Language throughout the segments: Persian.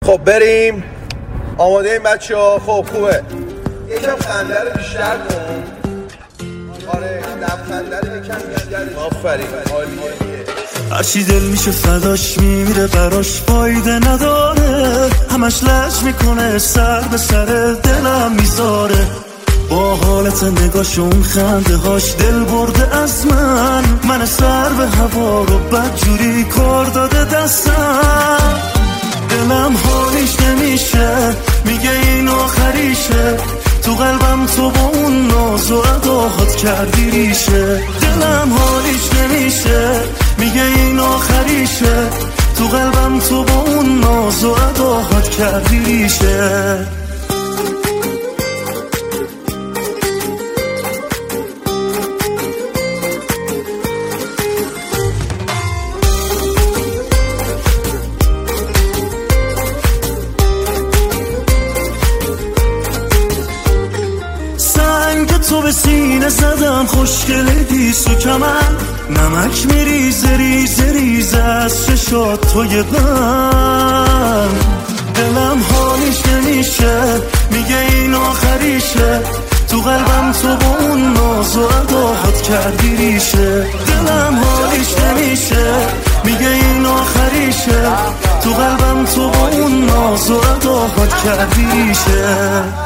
خب بریم. آماده این بچه ها؟ خب خوبه. یکم خنده رو بیشتر کن. آره لبخنده رو یکم بیشتر. آفرین عالیه. هرچی دل میشه فداش میمیره براش فایده نداره، همش لج میکنه سر به سر دلم میذاره. با حالت نگاش اون خنده هاش دل برده از من سر به هوا رو بدجوری کار داده دستم. دلم حالیش نمیشه، میگه این آخریشه، تو قلبم تو با اون ناز و اداهات کردی ریشه. دلم حالیش نمیشه، میگه این آخریشه، تو قلبم تو با اون ناز و اداهات کردی ریشه. تو به سینه زدم خوشگله دیس و کمن، نمک میریزه ریزه ریزه از چشات توی من. دلم حالیش نمیشه، میگه این آخریشه، تو قلبم تو با اون ناز و اداهات کردی ریشه. دلم حالیش نمیشه، میگه این آخریشه، تو قلبم تو با اون ناز و اداهات کردی ریشه.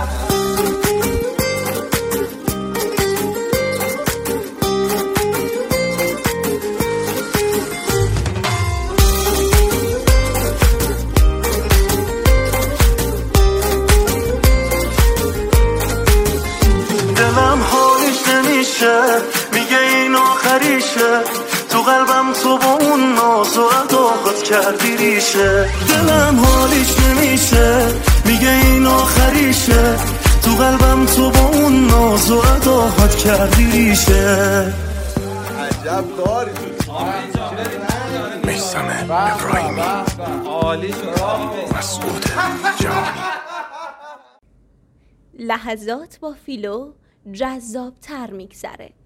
دلم حالیش نمیشه، میگه این آخریشه، تو قلبم تو با اون ناز و اداهات کردی ریشه. دلم حالیش نمیشه، میگه این آخریشه، تو قلبم تو با اون ناز و اداهات کردی ریشه. عجب کاری میثم ابراهیمی، مسعود جهانی. لحظات با فیلو جذاب تر میگذره.